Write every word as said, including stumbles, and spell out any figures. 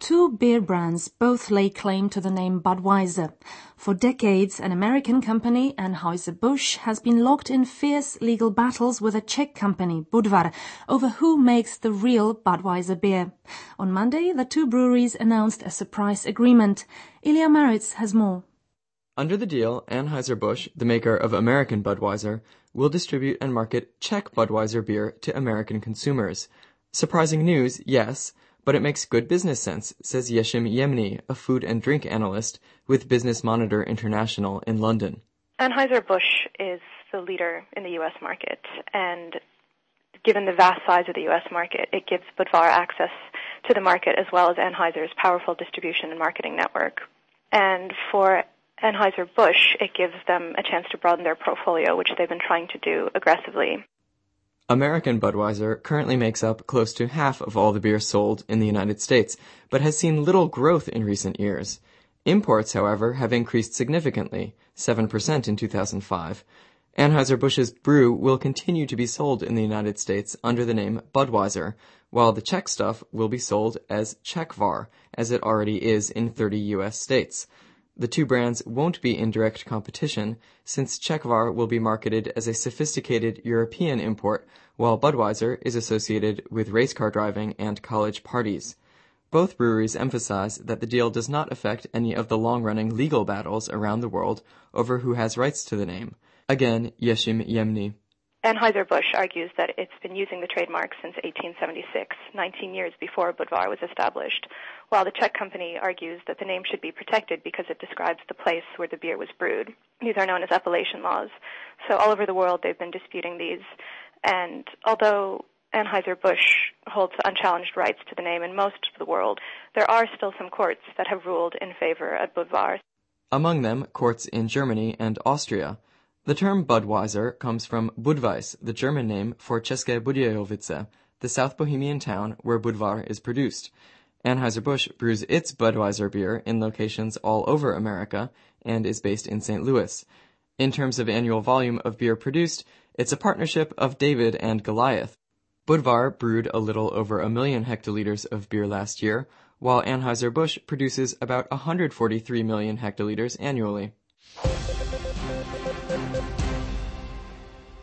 two beer brands both lay claim to the name Budweiser. For decades, an American company, Anheuser-Busch, has been locked in fierce legal battles with a Czech company, Budvar, over who makes the real Budweiser beer. On Monday, the two breweries announced a surprise agreement. Ilya Maritz has more. Under the deal, Anheuser-Busch, the maker of American Budweiser, will distribute and market Czech Budweiser beer to American consumers. Surprising news, yes, but it makes good business sense, says Yeshim Yemny, a food and drink analyst with Business Monitor International in London. Anheuser-Busch is the leader in the U S market, and given the vast size of the U S market, it gives Budvar access to the market as well as Anheuser's powerful distribution and marketing network. And for Anheuser-Busch, it gives them a chance to broaden their portfolio, which they've been trying to do aggressively. American Budweiser currently makes up close to half of all the beer sold in the United States, but has seen little growth in recent years. Imports, however, have increased significantly, seven percent in two thousand five. Anheuser-Busch's brew will continue to be sold in the United States under the name Budweiser, while the Czech stuff will be sold as Czechvar, as it already is in thirty U S states. The two brands won't be in direct competition, since Czechvar will be marketed as a sophisticated European import, while Budweiser is associated with race car driving and college parties. Both breweries emphasize that the deal does not affect any of the long-running legal battles around the world over who has rights to the name. Again, Yeshim Yemny. Anheuser-Busch argues that it's been using the trademark since eighteen seventy-six, nineteen years before Budvar was established, while the Czech company argues that the name should be protected because it describes the place where the beer was brewed. These are known as appellation laws. So all over the world they've been disputing these, and although Anheuser-Busch holds unchallenged rights to the name in most of the world, there are still some courts that have ruled in favor of Budvar. Among them, courts in Germany and Austria. The term Budweiser comes from Budweis, the German name for České Budějovice, the South Bohemian town where Budvar is produced. Anheuser-Busch brews its Budweiser beer in locations all over America and is based in Saint Louis. In terms of annual volume of beer produced, it's a partnership of David and Goliath. Budvar brewed a little over a million hectoliters of beer last year, while Anheuser-Busch produces about one hundred forty-three million hectoliters annually.